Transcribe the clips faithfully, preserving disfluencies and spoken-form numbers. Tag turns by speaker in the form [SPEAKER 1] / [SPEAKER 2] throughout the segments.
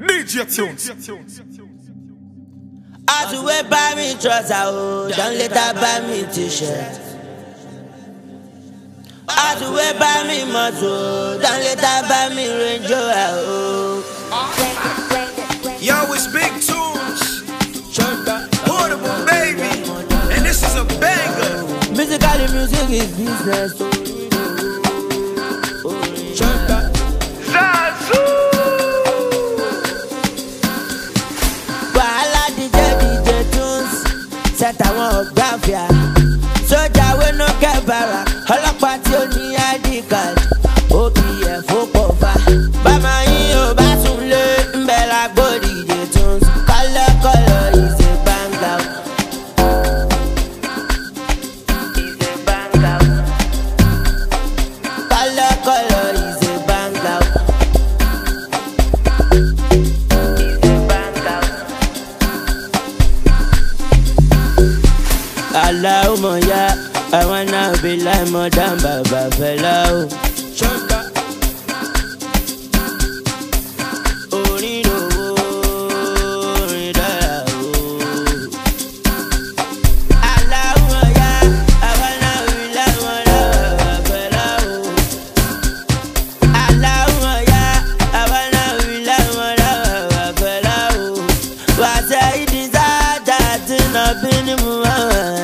[SPEAKER 1] D J Tunes.
[SPEAKER 2] As you wear buy me trouser, oh, don't let her buy me t-shirt. As you wear buy me muscle, don't let her buy me Range Rover, oh.
[SPEAKER 3] Yo, it's Big Tunes, Portable baby, and this is a banger.
[SPEAKER 2] Musically, music is business. Set àwọn ọ̀gbá fìá sójà wé no kẹ́bàrà ọlọ́pàá tí ó ní I D card ó kì í ẹ̀ fọ́pọ̀ fa. Bàmá yín ò bá tún lé ń bẹ̀ lágbórí D J Tunes kọ́lọ́kọ́lọ́ is a banger. Is a banger. Kọ́lọ́kọ́lọ́ is a banger. Allahumma ya, I wanna be like Madam Baba Fela. Orin lówó, orin dára o. Allahumma ya, I wanna be like Madam Baba Fela. Allahumma ya, I wanna be like Madam Baba Fela. Wa saidi zada tina bini muwa.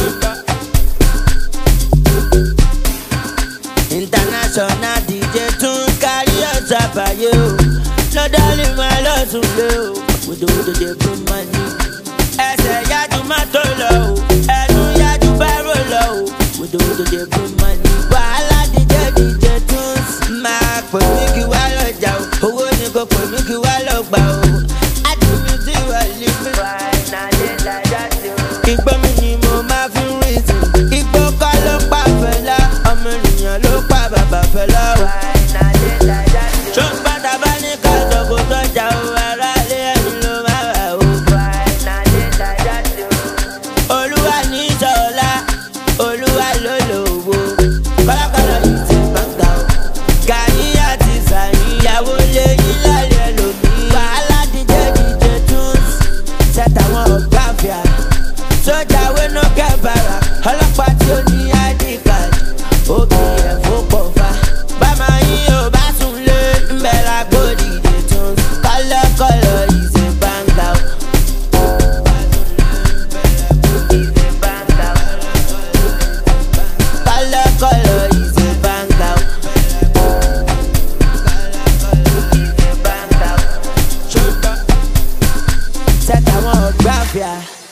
[SPEAKER 2] International D J Tunes carry us up by you. No darling, my love to you. We do the good money. Ẹsẹ̀ yájú má tó lọ o, ẹnu yájú bárò lọ o. We do the good money. Wàhálà D J D J Tunes. Máa pè mí kí wá lọ́jà o, owó ni kò pè mí kí wá lọ gbà o. Àdùnmí tí wà lè fi. Ìgbọ́ mi ni mo máa fi ń rìn sí. Ìgbọ́ kọ́ ló pa Fẹlá, ọmọ ènìyàn ló pa Bàbá Fẹlá o. Ṣùgbọ́n tàbá ní ká sọ kó tọ́jà o, ará ilé ẹni ló máa wà o. Olúwa ní ìṣọ̀lá, Olúwa ló lòwò. Kọ́lákọ́lọ́ yìí ti gbọ̀ngàn o. Gàrí àti sàrí, ìyàwó lè yí lálẹ́ lómi. Wàhálà D J D J Tunes, ṣẹ̀tàwọn ọ̀gá fìá. Sójà wé no kẹ́bàrà, ọlọ́pàá tí ó ní I D card, ó kì í ẹ̀ fọ́pọ̀ fa. Bàmá yín ò bá tún lé ń bẹ̀ lágbórí D J Tunes kọ́lọ́kọ́lọ́ is a banger. Is a banger. Kọ́lọ́kọ́lọ́ is a banger. Is a banger. Set àwọn ọ̀gbá fìá.